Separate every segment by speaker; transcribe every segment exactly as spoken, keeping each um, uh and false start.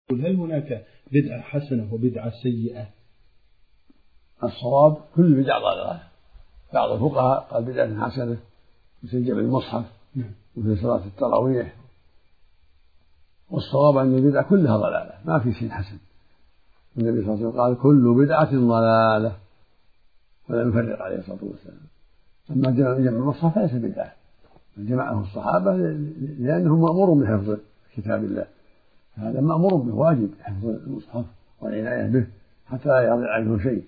Speaker 1: هل هناك بدعة حسنة وبدعة سيئة؟
Speaker 2: الصواب كل بدعة ضلالة. بعض الفقهاء قال بدعة حسنة مثل جمع المصحف مثل صلاة التراويح، والصواب أن البدعة كلها ضلالة، ما في شيء حسن. النبي صلى الله عليه وسلم قال كل بدعة ضلالة ولم يفرق عليه الصلاة والسلام. أما جمع المصحف فليس بدعة، جمعه الصحابة لأنهم مأمورون بحفظ كتاب الله، هذا مأمور به واجب حفظ المصحف والعناية به حتى لا يضيع عنه شيء.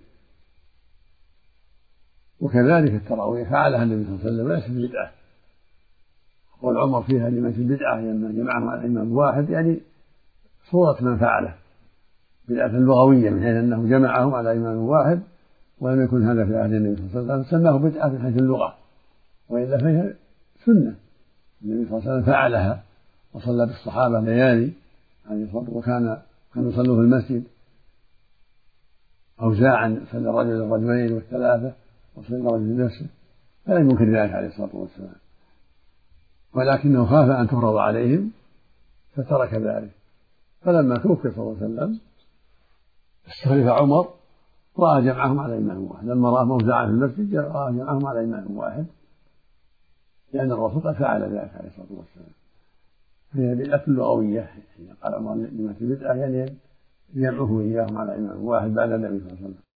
Speaker 2: وكذلك التراويح فعلها النبي صلى الله عليه وسلم ليست بدعة. قول عمر فيها لمن في البدعة لما جمعهم على الإمام واحد، يعني صورة من فعله بدعة لغوية من حيث أنه جمعهم على إمام واحد، ولم يكن هذا في عهد النبي صلى الله عليه وسلم، سماه بدعة من حيث اللغة، وإلا فهي سنة النبي صلى الله عليه وسلم فعلها وصلى بالصحابة ليالي عليه الصلاة، وكان كانوا يصلوا في المسجد أوزاعا، صلى الرجل الرجلين والثلاثة وصلى الرجل نفسه، فلم ينكر ذلك عليه الصلاة والسلام، ولكنه خاف أن تفرض عليهم فترك ذلك. فلما توفي صلى الله عليه وسلم استخلف عمر رأى جمعهم على إمام واحد، لما رأى موزعا في المسجد رأى جمعهم على إمام واحد، لأن الرسول قد فعل ذلك عليه الصلاة والسلام. هي بدعة لغوية، قال عمر لما في بدعة يعني جمعه إياهم على إمام واحد بعد النبي صلى الله عليه وسلم.